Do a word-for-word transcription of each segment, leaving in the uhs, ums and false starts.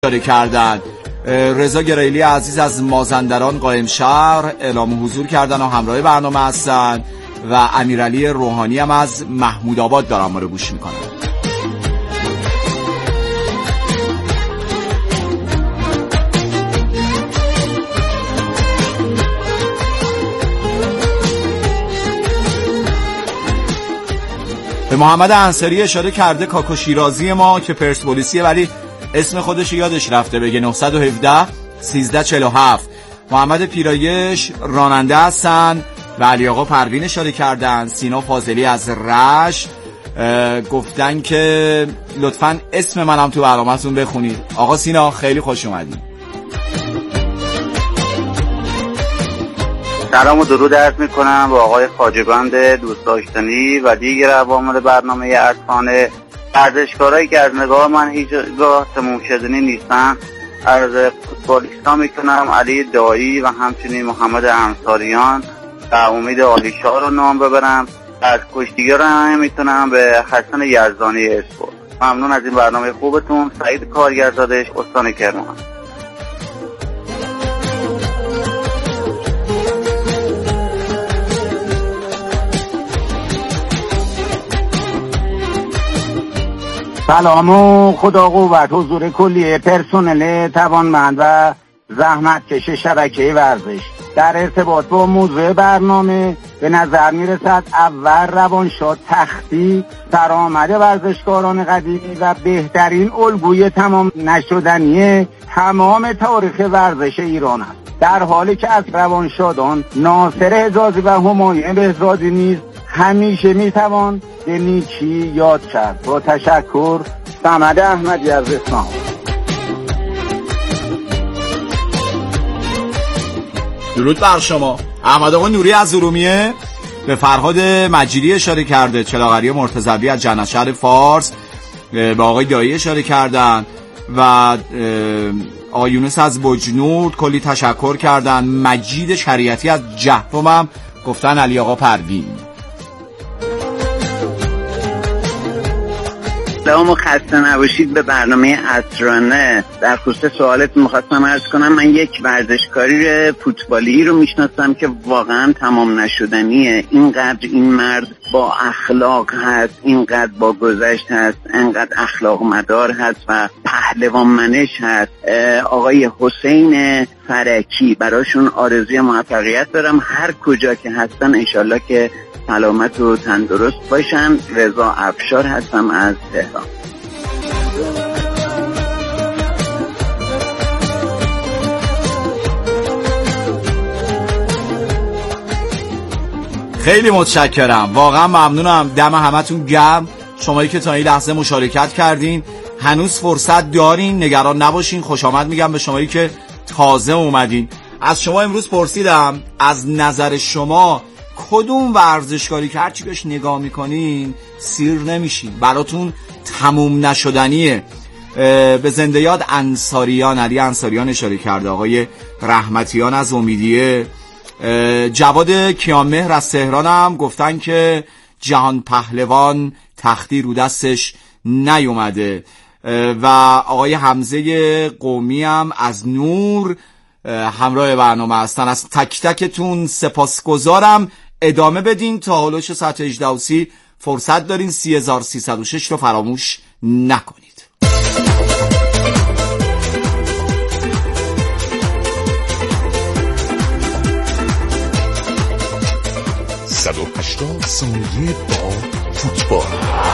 اشاره کردن. رضا گریلی عزیز از مازندران قائم شهر اعلام حضور کردن و همراه برنامه هستن و امیرعلی روحانی هم از محمود آباد دارن ما رو گوش میکنن. به محمد انصاری اشاره کرده، کاکو شیرازی ما که پرسپولیسیه ولی اسم خودش یادش رفته بگه. نه یک هفت سیزده چهل و هفت. محمد پیرایش راننده هستن و علی آقا پروین اشاره کردن. سینا فاضلی از رشت گفتن که لطفاً اسم منم تو برنامه‌تون بخونید. آقا سینا خیلی خوش اومدید. سلام و درود عرض میکنم با آقای خواجه‌بند دوست داشتنی و دیگر عوامل برنامه عرفانه. ورزشکارایی که از نگاه من هیچگاه تموم شدنی نیستن، از فوتبالیستا میتونم علی دایی و همچنین محمد انصاریان و امید عالیشاه رو نام ببرم. از کشتیگران هم میتونم به حسن یزدانی اسپورت. ممنون از این برنامه خوبتون. سعید کارگرزادش، استان کرمان. سلام و خدا قوت حضور کلیه پرسنل توانمند و زحمتکش شبکه ورزش. در ارتباط با موضوع برنامه به نظر میرسد اول روانشاد تختی سرآمد ورزشکاران قدیمی و بهترین الگوی تمام نشدنی تمام تاریخ ورزش ایران است، در حالی که از روانشادان ناصر حجازی و همایون بهزادی نیز همیشه میتوان به نیکی یاد کرد. با تشکر، صمد احمدی از اصفهان. درود بر شما. احمد آقا نوری از ارومیه به فرهاد مجیدی اشاره کرده. چلاغری مرتضوی از جنشهر فارس به آقای دایی اشاره کردن و آقای یونس از بجنورد کلی تشکر کردن. مجید شریعتی از جهرم هم گفتن علی آقا پروین. سلام و خسته نباشید به برنامه عطرانه. در خصوص سوالتون میخواستم عرض کنم من یک ورزشکاری فوتبالی رو میشناسم که واقعا تمام نشدنیه. اینقدر این مرد با اخلاق هست، اینقدر با گذشت هست، اینقدر اخلاق مدار هست و پهلوان منش هست. آقای حسین فرکی، براشون آرزوی موفقیت دارم هر کجا که هستن، انشالله که سلامت و تندرست باشن. رضا افشار هستم از تهران. خیلی متشکرم، واقعا ممنونم. دم همتون گرم. شمایی که تا این لحظه مشارکت کردین هنوز فرصت دارین، نگران نباشین. خوش آمد میگم به شمایی که تازه اومدین. از شما امروز پرسیدم از نظر شما کدوم ورزشکاری که هرچی بهش نگاه میکنین سیر نمیشین، براتون تموم نشدنیه؟ به زنده یاد انصاریان، علی انصاریان اشاره کرده. آقای رحمتیان از امیدیه. جواد کیانمهر از تهران هم گفتن که جهان پهلوان تختی رو دستش نیومده. و آقای حمزه قومی هم از نور همراه برنامه هستن. از تک تکتون سپاسگزارم. ادامه بدین تا هلوش ساعت هجده و سی فرصت دارین. سی هزار سیصد و شش رو فراموش نکنید. صد و هشتاد ثانیه با فوتبال.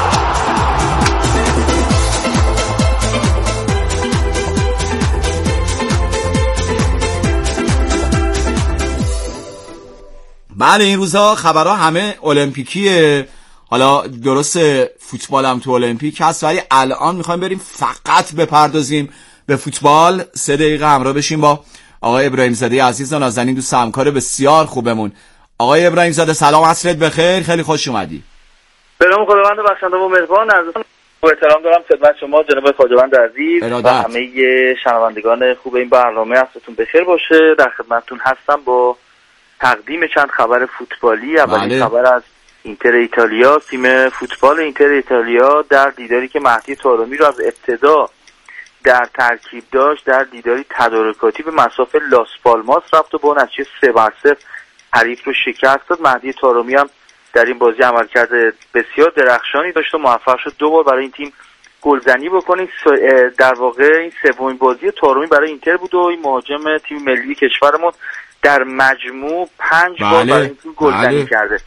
بله این روزها خبرها همه المپیکیه. حالا درست فوتبال هم تو المپیک هست ولی الان میخوایم بریم فقط بپردازیم به فوتبال. سه دقیقه همراه بشیم با آقای ابراهیم زاده عزیز و نازنین، دوست همکار بسیار خوبمون. آقای ابراهیم زاده سلام، عصرت بخیر، خیلی خوش اومدی. سلام خداوند بخشنده و مهربان. عرض احترام دارم خدمت شما جناب خواجه‌بند عزیز و همه شنوندگان خوب این برنامه. عصرتون بخیر باشه. در خدمتتون هستم با تقدیم چند خبر فوتبالی. اولین خبر از اینتر ایتالیا. تیم فوتبال اینتر ایتالیا در دیداری که مهدی طارمی رو از ابتدا در ترکیب داشت در دیداری تدارکاتی به مسافه لاس پالماس رفت و با نتیجه سه بر صفر حریف رو شکست داد. مهدی طارمی هم در این بازی عملکرد بسیار درخشانی داشت و موفق شد دو بار برای این تیم گلزنی بکنه. در واقع این سومین بازی طارمی برای اینتر بود و این مهاجم تیم ملی کشورمون در مجموع پنج بله. بار برای این تیم گلزنی بله. کرده.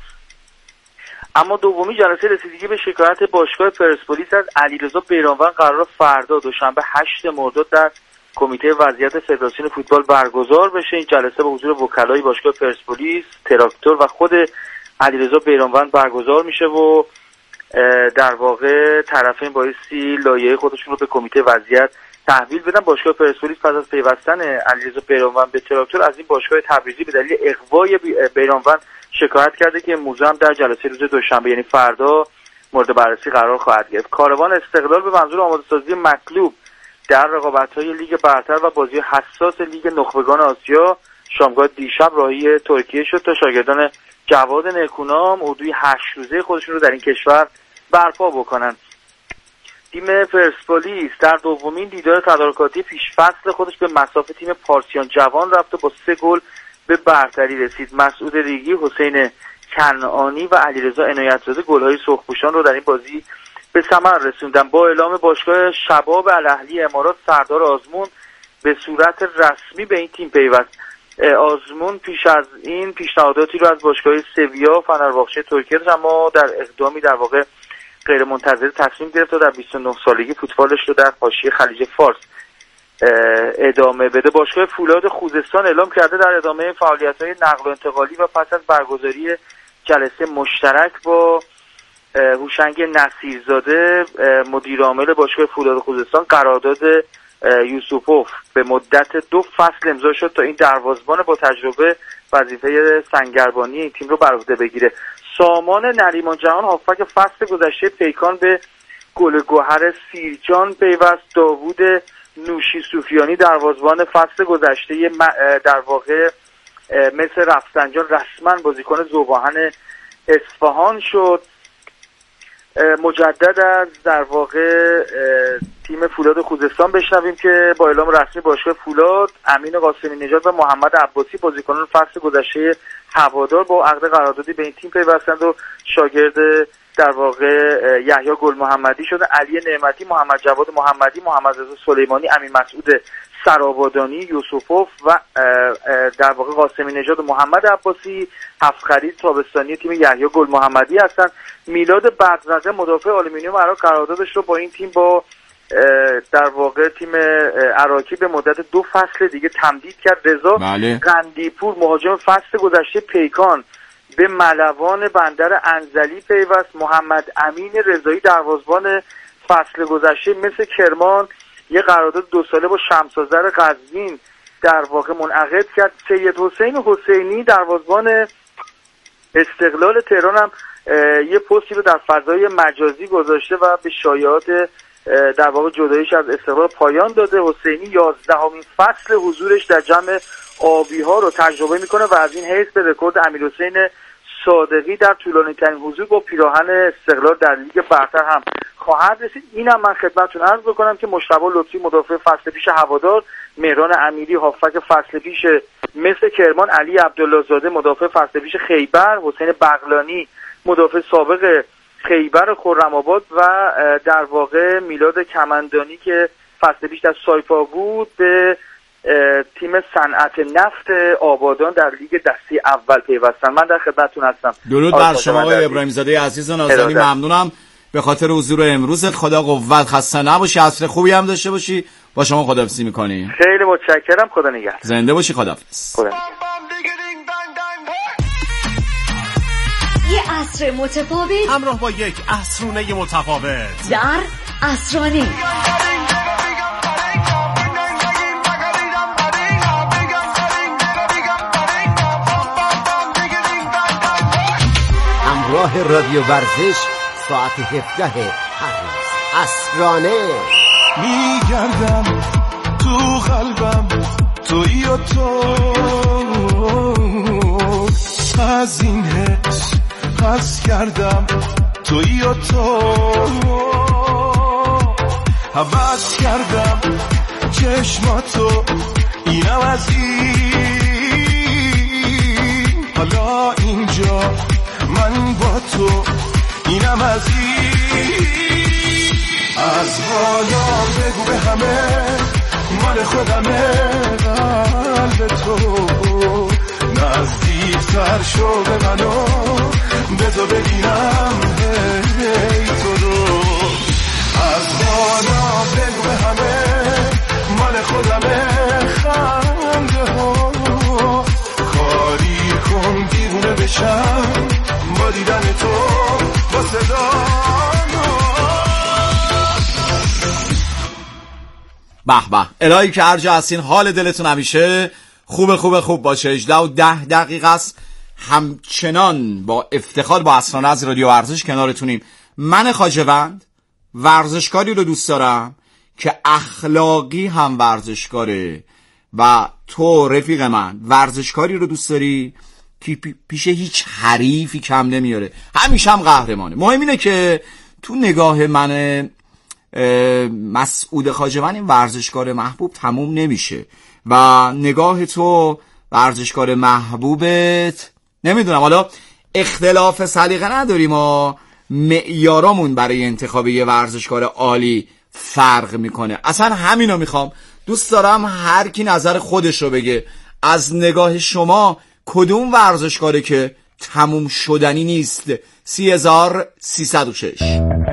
اما دومی جلسه رسیدگی به شکایت باشگاه پرسپولیس از علیرضا بیرانوند قرار فردا دوشنبه هشت مرداد در کمیته وضعیت فدراسیون فوتبال برگزار بشه. این جلسه به حضور وکلای باشگاه پرسپولیس، تراکتور و خود علیرضا بیرانوند برگزار میشه و در واقع طرفین بایستی لایحه خودشون رو به کمیته وضعیت تحویل بدن. باشگاه پرسپولیس پس از پیوستن علیرضا بیرانوند به تراکتور از این باشگاه تبریزی به دلیل اغوای بیرانوند شکایت کرده که موضوع هم در جلسه روز دوشنبه یعنی فردا مورد بررسی قرار خواهد گرفت. کاروان استقلال به منظور آماده سازی مطلوب در رقابت‌های لیگ برتر و بازی حساس لیگ نخبگان آسیا شامگاه دیشب راهی ترکیه شد تا شاگردان جواد نیکونام اردوی هشت روزه خودشون رو در این کشور برپا بکنن. تیم پرسپولیس در دومین دیدار تدارکاتی پیش فصل خودش به مسافه تیم پارسیان جوان رفت و با سه گل به برتری رسید. مسعود ریگی، حسین کنعانی و علیرضا عنایت‌زاده گل‌های سرخپوشان رو در این بازی به ثمر رسوندن. با اعلام باشگاه شباب الاهلی امارات سردار آزمون به صورت رسمی به این تیم پیوست. آزمون پیش از این پیشنهاداتی رو از باشگاه سویا، فنرباغچه ترکیه داشت اما در اقدامی در واقع غیر منتظره تصمیم گرفت و در بیست و نه سالگی فوتبالش رو در حاشیه خلیج فارس ادامه بده. باشگاه فولاد خوزستان اعلام کرده در ادامه فعالیت‌های نقل و انتقالی و پس از برگزاری جلسه مشترک با هوشنگ نصیرزاده مدیر عامل باشگاه فولاد خوزستان قرارداد یوسوپوف به مدت دو فصل امضا شد تا این دروازه‌بان با تجربه وظیفه سنگربانی این تیم رو بر عهده بگیره. سامان نریمان جهان هافبک فصل گذشته پیکان به گل گوهر سیرجان پیوست. داوود نوشی سوفیانی دروازه‌بان فصل گذشته در واقع مثل رفسنجان رسما بازیکن ذوب‌آهن اصفهان شد. مجدد از در واقع تیم فولاد خوزستان بشنویم که با اعلام رسمی باشگاه فولاد امین قاسمی نژاد و محمد عباسی بازیکنان فصل گذشته هوادار با عقد قراردادی به این تیم پیوستند و شاگرد در واقع یحیی گل محمدی شده. علی نعمتی، محمد جواد محمدی، محمد رضا سلیمانی، امین مسعود سرآبادانی، یوسفوف و در واقع قاسمی نژاد و محمد عباسی هفت خرید تابستانی تیم یحیی گل محمدی هستند. میلاد بغزنده مدافع آلومینیوم عراق قراردادش رو با این تیم با در واقع تیم عراقی به مدت دو فصل دیگه تمدید کرد. رضا بله. قندیپور مهاجم فصل گذشته پیکان به ملوان بندر انزلی پیوست. محمد امین رضایی دروازه‌بان فصل گذشته مثل کرمان یه قرارداد دو ساله با شمس‌آذر قزوین در واقع منعقد کرد. سید حسین حسینی دروازه‌بان استقلال تهران هم یه پستی رو در فضای مجازی گذاشته و به شایعات در واقع جداییش از استقلال پایان داده. حسینی یازدهمین فصل حضورش در جمع آبی ها رو تجربه میکنه و از این حیث به رکورد امیرحسین صادقی در طولانی ترین حضور با پیراهن استقلال در لیگ برتر هم خواهد رسید. اینم من خدمتتون عرض بکنم که مجتبی لطفی مدافع فصل پیش هوادار، مهران امیری هافبک فصل پیش مثل کرمان، علی عبدالله زاده مدافع فصل پیش خیبر، حسین بغلانی مدافع سابق خیبر خرم‌آباد و در واقع میلاد کمندانی که فصل پیش در سایپا بود به تیم صنعت نفت آبادان در لیگ دسته اول پیوستن. من در خدمتتون هستم. درود بر شما آقای ابراهیم زاده عزیز و نازنین، ممنونم به خاطر حضور امروزت. خدا قوت، خسته نباشی، عصر خوبی هم داشته باشی. با شما خداحافظی می‌کنیم. خیلی متشکرم. خدا نگهدار. زنده باشی. خداحافظ. خدا یه عصر متفاوت همراه با یک عصرونه متفاوت در عصرانه. همراه رادیو ورزش ساعت هفده هر روز عصرانه. میگردم تو قلبم تویی و تو، از این حس حس کردم تویی و تو، حوض کردم چشماتو اینم از این، حالا اینجا من با تو اینم از این. از حالا بگو به همه مال خودمه قلب تو، نزدیکتر شو به منو بذار ببینم هی تو رو. از حالا بگو به همه مال خودمه خنده ها، کاری کن دیوونه بشم با دیدن تو با صدا. به به الهی که هر جا هستین حال دلتون همیشه خوب خوب خوب باشه. هجده و ده دقیقه است. همچنان با افتخار با اسرانه از رادیو ورزش کنارتونیم. من خواجه‌وند ورزشکاری رو دوست دارم که اخلاقی هم ورزشکاره و تو رفیق من ورزشکاری رو دوست داری که پیش هیچ حریفی کم نمیاره، همیشه هم قهرمانه. مهم اینه که تو نگاه من مسعود خواجه‌وند این ورزشکار محبوب تموم نمیشه و نگاه تو ورزشکار محبوبت نمیدونم، حالا اختلاف سلیقه نداریم و معیارامون برای انتخاب یه ورزشکار عالی فرق میکنه. اصلا همینو میخوام، دوست دارم هر کی نظر خودش رو بگه. از نگاه شما کدوم ورزشکاره که تموم شدنی نیست؟ سی هزار سیصد و شش.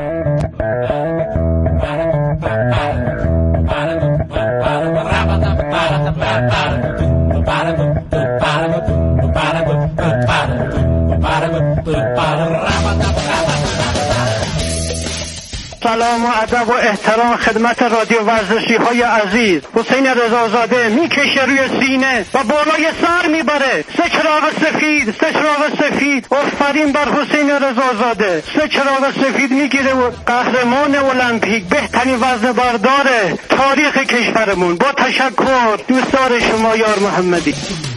سلام و ادب و احترام خدمت رادیو ورزشی های عزیز. حسین رضازاده میکشه روی سینه و بالای سر میبره. سه چراغ سفید، سه چراغ سفید. آفرین بر حسین رضازاده. سه چراغ سفید میگیره و قهرمان المپیک، بهترین وزنه بردار تاریخ کشورمون. با تشکر دوستدار شما یار محمدی.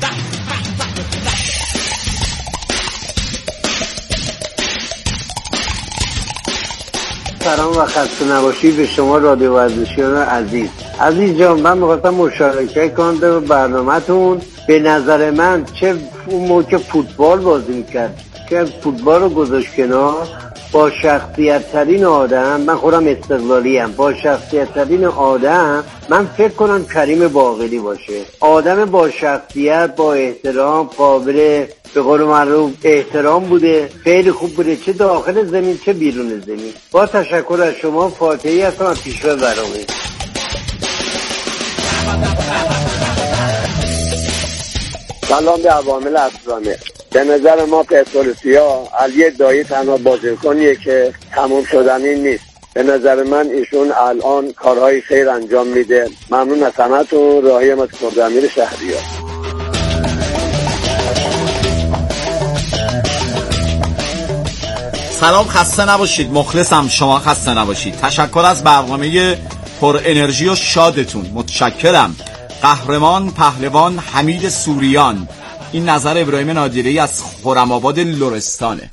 سلام و خسته نباشید به شما رادیو ورزشیان عزیز. عزیز جان، من می‌خواستم مشارکت کنم در برنامه‌تون. به نظر من چه اون موقع فوتبال بازی می‌کرد که فوتبال رو گذاشت کنار، با شخصیت ترین آدم، من خودم استقلالیم، با شخصیت ترین آدم من فکر کنم کریم باقری باشه. آدم با شخصیت، با احترام، قابل به قول معروف احترام بوده، خیلی خوب بوده، چه داخل زمین چه بیرون زمین. با تشکر از شما. فاتحی هستم از پیشوا برنامه. سلام به عوامل اسرانه. به نظر ما پرسپولیسیا علی دایی تنها بازیکنیه که تموم شدنی نیست. به نظر من ایشون الان کارهای خیر انجام میده. ممنون از همتون. راهی از کردامیر شهریار. سلام، خسته نباشید. مخلصم، شما خسته نباشید. تشکر از برنامه پر انرژی و شادتون. متشکرم. قهرمان پهلوان حمید سوریان. این نظر ابراهیم نادری از خرم‌آباد لرستانه.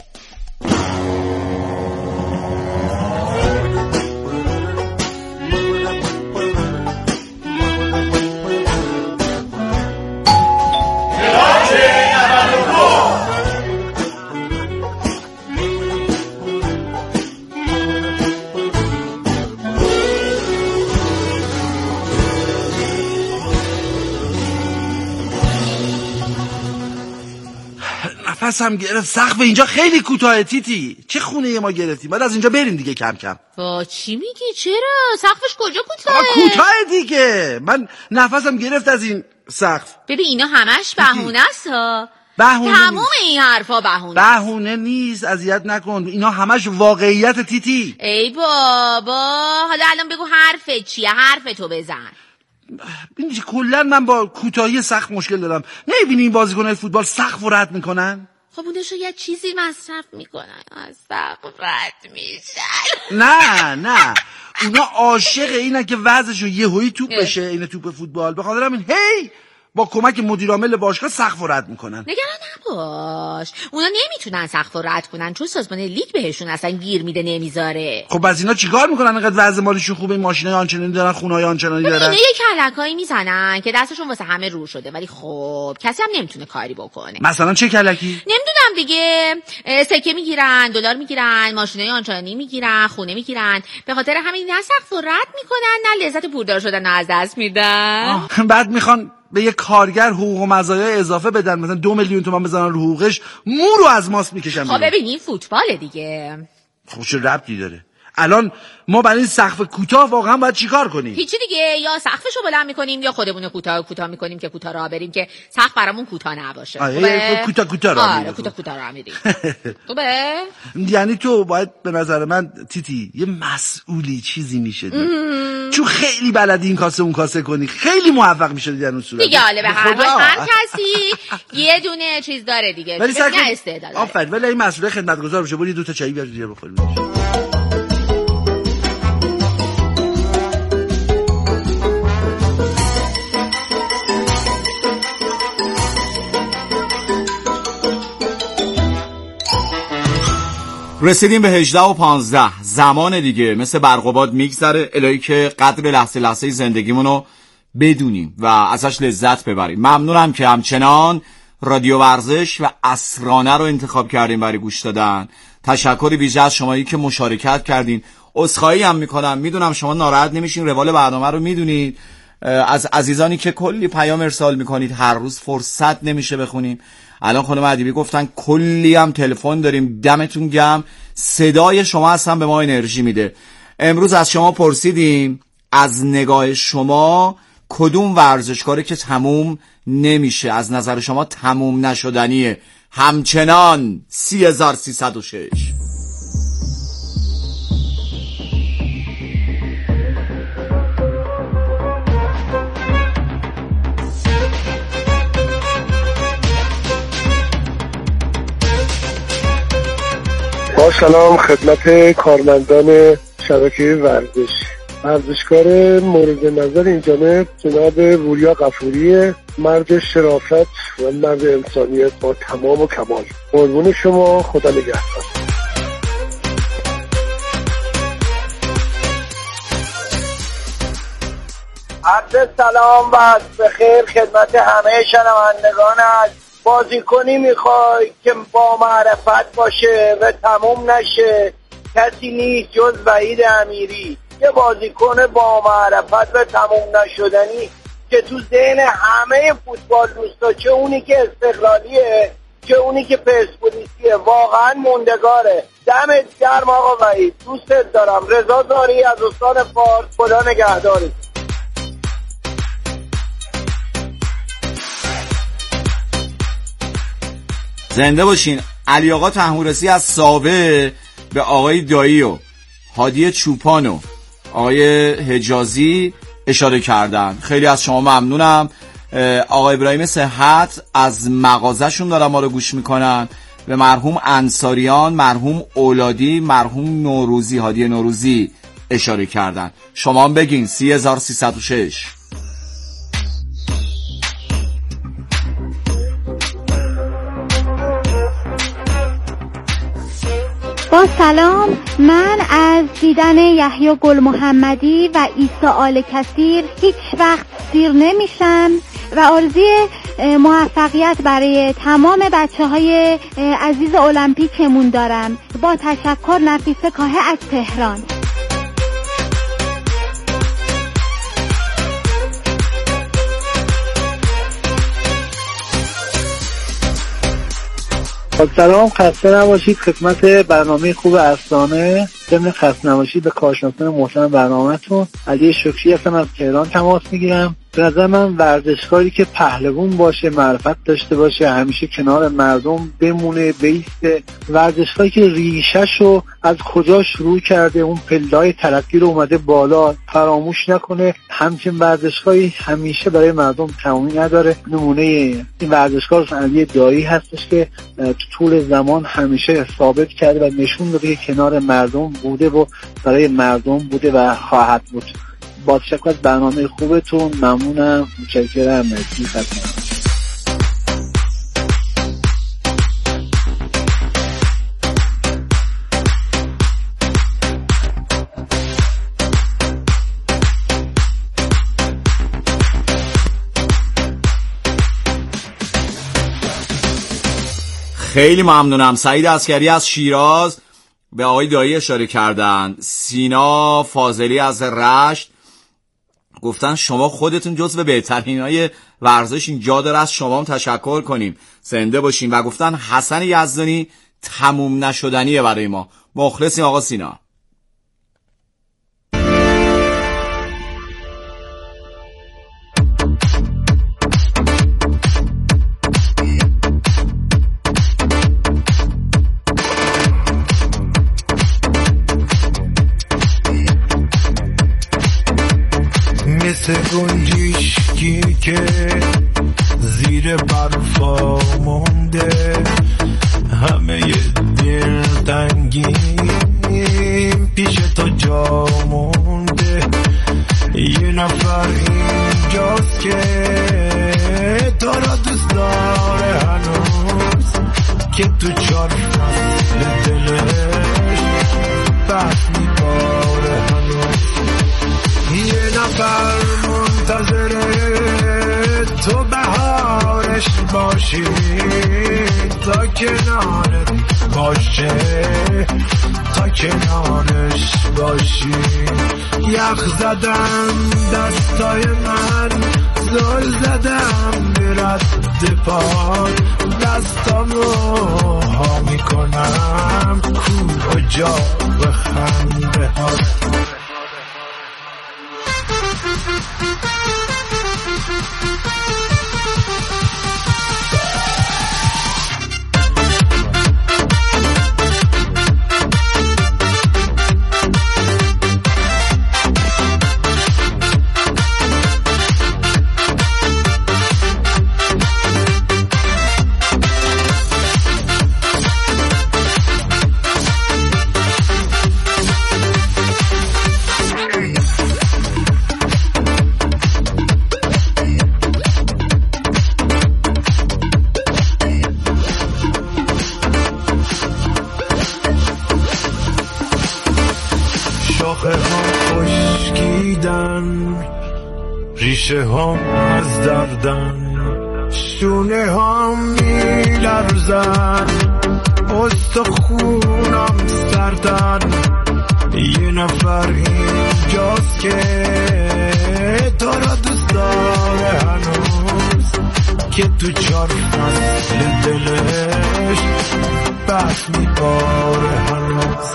نفسم گرفت. سقف اینجا خیلی کوتاه. تیتی چه خونه ما گرفتیم؟ بعد از اینجا بریم دیگه کم کم. با چی میگی؟ چرا؟ سقفش کجا کوتاهه؟ کوتاه دیگه. من نفسم گرفت از این سقف. ببین اینا همش بهونه است ها. بهونه تموم این حرفا بهونه. بهونه نیست، اذیت نکن. اینا همش واقعیت تیتی. ای بابا، حالا الان بگو حرفت چیه؟ حرف تو بزن. ببین کلا من با کوتاهی سقف مشکل دارم. نمیبینی این بازیکن‌های فوتبال سقف رو رد میکنن؟ خب اونها شاید چیزی مصرف میکنن، از سقف رد میشن. نه نه، اونا عاشق اینن که وضعشون یهویی توپ بشه. این توپ فوتبال به خاطر همین هی با کمک مدیر عامل باشگاه سقف رد میکنن. نگران نباش، اونا نمیتونن سقف رد کنن چون سازمان لیگ بهشون اصلا گیر میده نمیذاره. خب از اینا چیکار میکنن انقدر وضع مالیشون خوبه، این ماشینای آنچنانی دارن، خونه‌های آنچنانی دارن؟ اینا یه کلکایی میزنن که دستشون واسه همه رو شده، ولی خب کسی هم نمیتونه کاری بکنه. مثلا چه کلکی؟ نمیدونم دیگه، سکه میگیرن، دلار میگیرن، ماشینای آنچنانی میگیرن، خونه میگیرن. به خاطر همین نه سقف رد میکنن نه لذت پولدار شدن از دست میدن. بعد میخوان به یه کارگر حقوق و مزایای اضافه بدن، مثلا دو میلیون تومان بزنن رو حقوقش، مو رو از ماست میکشن. خب ببینین فوتباله دیگه. خب چه ربطی داره؟ الان ما برای این سقف کوتاه واقعا باید چیکار کنیم؟ هیچی دیگه، یا سقفشو بلند میکنیم یا خودمون کوتاه کوتاه میکنیم که کوتاه راه بریم که سقف برامون کوتاه نباشه. آره کوتاه کوتاه راه میریم. آره کوتاه کوتاه راه میریم. خوبه؟ یعنی تو باید به نظر من تیتی یه مسئولی چیزی میشه چون خیلی بلدی این کاسه اون کاسه کنی، خیلی موفق میشه در اون صورت دیگه. حالا به هر حال هر کسی یه دونه چیز داره دیگه، ولی نه استعداد. آفرین، ولی این مسئول خدمتگزار بشه، برید دو تا چای بیار دیگه بخوریم. رسیدیم به هجده و پانزده. زمان دیگه مثل برق و باد میگذره، الهی که قدر لحظه لحظه زندگیمونو بدونیم و ازش لذت ببریم. ممنونم که همچنان رادیو ورزش و عصرانه رو انتخاب کردین برای گوش دادن. تشکر ویژه از شمایی که مشارکت کردین. عذرخواهی هم میکنم، میدونم شما ناراحت نمیشین، روال برنامه رو میدونید. از عزیزانی که کلی پیام ارسال میکنید، هر روز فرصت نمیشه بخونیم. الان خانم ادیبی گفتن کلی هم تلفن داریم، دمتون گرم، صدای شما اصلا به ما انرژی میده. امروز از شما پرسیدیم از نگاه شما کدوم ورزشکاری که تموم نمیشه از نظر شما تموم نشدنیه؟ همچنان سی هزار سیصد و شش. با سلام خدمت کارمندان شبکه ورزش. ورزشکار مورد نظر این جانب جناب وریا غفوری، مرد شرافت و مرد انسانیت با تمام و کمال. قربون شما، خدا نگهدار. عرض سلام و بخیر خدمت همه شنوندگان. از بازیکنی میخوای که با معرفت باشه و تموم نشه، کسی نیست جز وحید امیری. یه بازیکن با معرفت و تموم نشدنی که تو ذهن همه فوتبال دوستا، چه اونی که استقلالیه چه اونی که پرسپولیسیه، واقعا موندگاره. دمت گرم آقا وحید، دوستت دارم. رضا زاری از استان فارس، خدا نگهدارت. زنده باشین. علی آقا طهمورثی از ساوه به آقای دایی و هادی چوپان و آقای حجازی اشاره کردن. خیلی از شما ممنونم. آقای ابراهیم صحت از مغازه‌شون دارن ما رو گوش میکنن. به مرحوم انصاریان، مرحوم اولادی، مرحوم نوروزی، هادی نوروزی اشاره کردن. شما هم بگین سی هزار سیصد و شش. با سلام، من از دیدن یحیی گل محمدی و عیسی آل کثیر هیچ وقت سیر نمیشم و آرزوی موفقیت برای تمام بچه های عزیز المپیکمون دارم. با تشکر، نفیسه کاهه از تهران. سلام، خسته نباشید. خدمت برنامه خوب عصرانه، ضمن خسته نباشید به کارشناسان محترم برنامه‌تون. علی شکری هستم، از تهران تماس میگیرم. به نظر من ورزشکاری که پهلوان باشه، معرفت داشته باشه، همیشه کنار مردم بمونه، بیسته، ورزشکاری که ریشه‌شو از کجا شروع کرده، اون پله‌های ترقی رو اومده بالا، فراموش نکنه. همچین ورزشکاری همیشه برای مردم تمامی نداره. نمونه این ورزشکار علی دایی هستش که تو طول زمان همیشه ثابت کرده و نشون داده که کنار مردم بوده و برای مردم بوده و خواهد بود. با تشکر از برنامه خوبتون ممنونم. متشکرم. مرسی. خدمت خیلی ممنونم. سعید عسکری از شیراز به آقای دایی اشاره کردن. سینا فاضلی از رشت گفتن شما خودتون جزو بهترین های ورزش اینجا داره، از شما هم تشکر کنیم، زنده باشین. و گفتن حسن یزدانی تموم نشدنیه برای ما. مخلصیم آقا سینا. مثل گنجیشکی که زیر برفا مونده، همه دل تنگیم پیش تو جا مونده. یه نفر اینجاست که تو را دوست داره هنوز، که تو چار فصل دلش بحث میباره هنوز. یه نفر منتظره تو بهارش باشی، تا کنارت باشه، تا کنارش باشی. یخ زدم دستای من، زل زدم به رد پا، دستامو ها میکنم کو و جا و خنده ها. ریشه هم از دردن، شونه هم میلرزن، استخونم سردن. یه نفر اینجاست که تو را دوست داره هنوز، که تو چار فصل دلش بس میباره هنوز.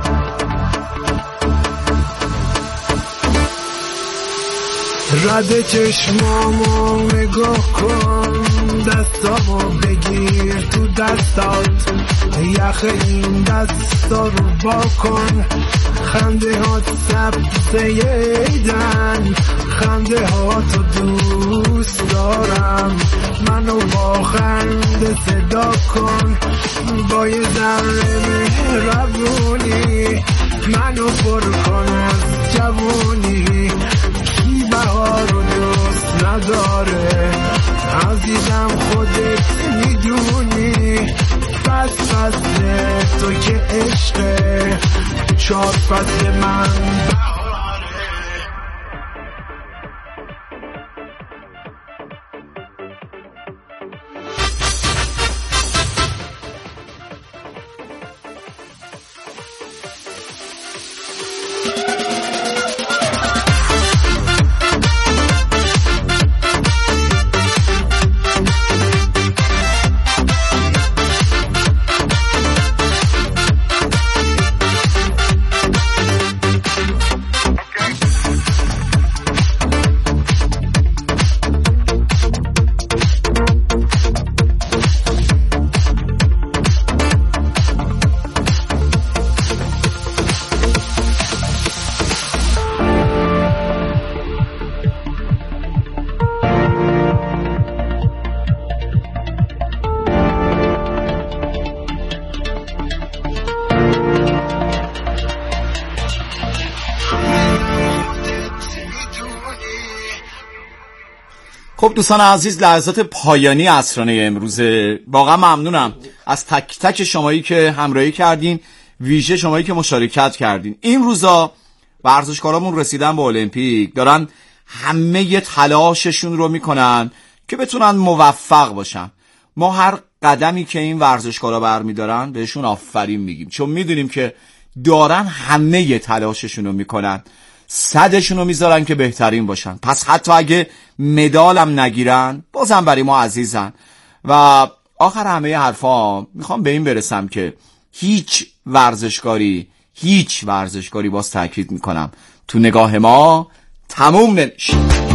رد چشمامو نگاه کن، دستامو بگیر تو دستات، یخ این دستا رو با کن. خنده هات سبزه ایدن، خنده هاتو دوست دارم. منو با خنده صدا کن، با یه ذره مهربونی منو پر کن از جوونی. بهار رو دوست نداره عزیزم، خودت میدونی. پس فصل تو که عشقه، چار فصل من خب دوستان عزیز، لحظات پایانی عصرانه امروزه. واقعا ممنونم از تک تک شمایی که همراهی کردین، ویژه شمایی که مشارکت کردین. این روزا ورزشکارامون رسیدن به المپیک، دارن همه تلاششون رو میکنن که بتونن موفق باشن. ما هر قدمی که این ورزشکارا برمیدارن بهشون آفرین میگیم، چون میدونیم که دارن همه تلاششون رو میکنن، صدشون رو میذارن که بهترین باشن. پس حتی اگه مدالم نگیرن بازم برای ما عزیزن. و آخر همه حرفا میخوام به این برسم که هیچ ورزشکاری هیچ ورزشکاری باز تاکید میکنم تو نگاه ما تموم نمیشه.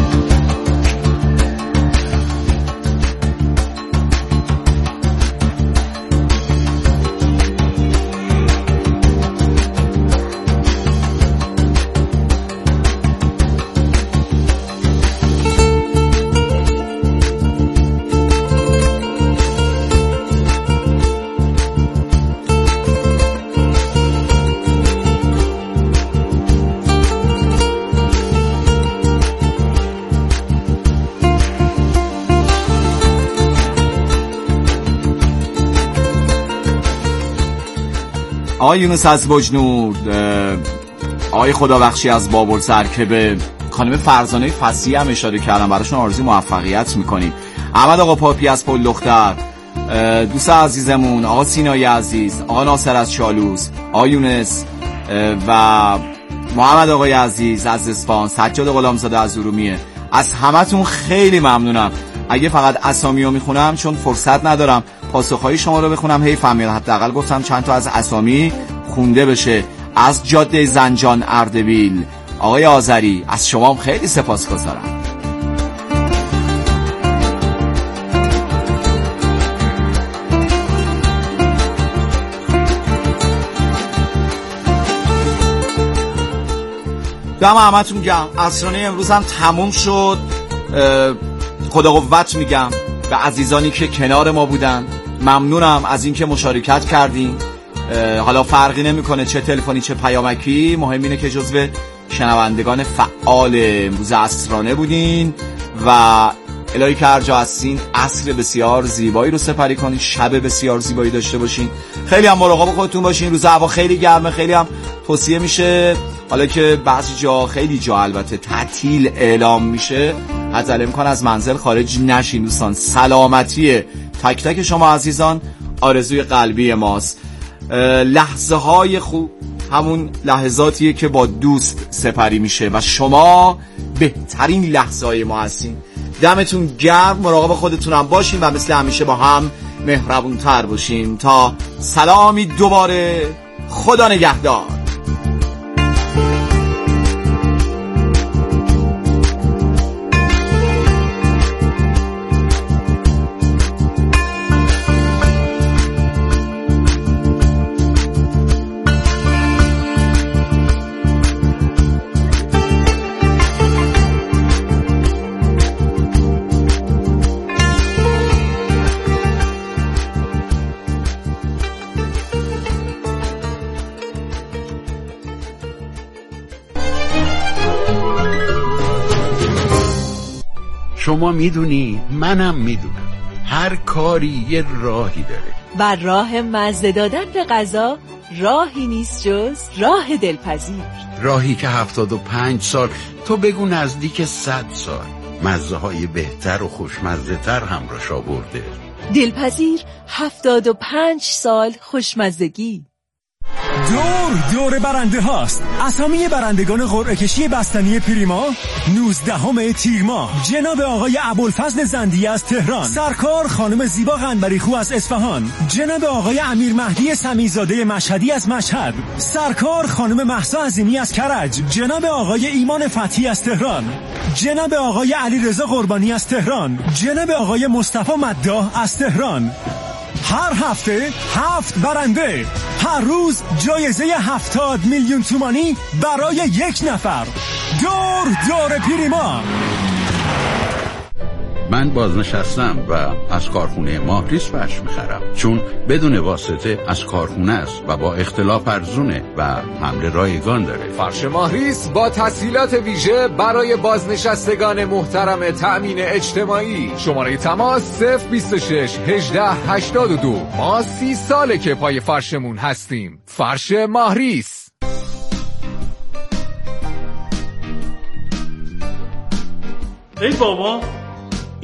آقای یونس از بجنور، آقای خدابخشی از بابلسر که به خانم فرزانه فصیح هم اشاره کردم، براشون آرزوی موفقیت میکنیم. احمد آقا پاپی از پل دختر، دوست عزیزمون آقا سینای عزیز، آقا ناصر از چالوس، آقا یونس و محمد آقای عزیز از اصفهان، سجاد غلامزاده از ارومیه. از همتون خیلی ممنونم. اگه فقط اسامیو میخونم چون فرصت ندارم پاسخهای شما رو بخونم، هی فهمیدم حداقل گفتم چند تا از اسامی خونده بشه. از جاده زنجان اردبیل آقای آذری، از شما هم خیلی سپاسگزارم. دم همتون گرم. عصرانه امروز هم تموم شد. خدا قوت میگم به عزیزانی که کنار ما بودن. ممنونم از اینکه مشارکت کردین. حالا فرقی نمیکنه چه تلفنی چه پیامکی، مهم اینه که جزو شنوندگان فعال امروز عصرانه بودین و الهی که هر جا هستین عصر بسیار زیبایی رو سپری کنین، شب بسیار زیبایی داشته باشین. خیلی هم مراقب خودتون باشین. روز هوا خیلی گرمه، خیلی هم توصیه میشه، حالا که بعضی جا خیلی جا البته تعطیل اعلام میشه، حتی امکان از منزل خارج نشین دوستان. سلامتی تک تک شما عزیزان آرزوی قلبی ماست. لحظه های خوب همون لحظاتیه که با دوست سپری میشه و شما بهترین لحظه های ما هستین. دمتون گرم، مراقب خودتونم باشین و مثل همیشه با هم مهربون تر باشین. تا سلامی دوباره، خدا نگهدار. شما میدونی، منم میدونم، هر کاری یه راهی داره و راه مزه دادن به غذا راهی نیست جز راه دلپذیر. راهی که هفتاد و پنج سال، تو بگو نزدیک صد سال، مزه های بهتر و خوشمزه تر همراش آورده. دلپذیر، هفتاد و پنج سال خوشمزگی. دور دور برنده هاست. اسامی برندگان قرعه کشی بستنی پریما نوزدهم تیر ماه: جناب آقای ابوالفضل زندیه از تهران، سرکار خانم زیبا قنبریخو از اصفهان، جناب آقای امیر مهدی سمیزاده مشهدی از مشهد، سرکار خانم مهسا عظیمی از کرج، جناب آقای ایمان فتحی از تهران، جناب آقای علیرضا قربانی از تهران، جناب آقای مصطفی مداح از تهران. هر هفته هفت برنده، هر روز جایزه هفتاد میلیون تومانی برای یک نفر. دور دور پریما. من بازنشستم و از کارخونه ماهریس فرش میخرم، چون بدون واسطه از کارخونه است و با اختلاف ارزونه و حمل رایگان داره. فرش ماهریس با تسهیلات ویژه برای بازنشستگان محترم تأمین اجتماعی. شماره تماس صفر بیست و شش هجده هشتاد و دو. ما سی ساله که پای فرشمون هستیم. فرش ماهریس. ای بابا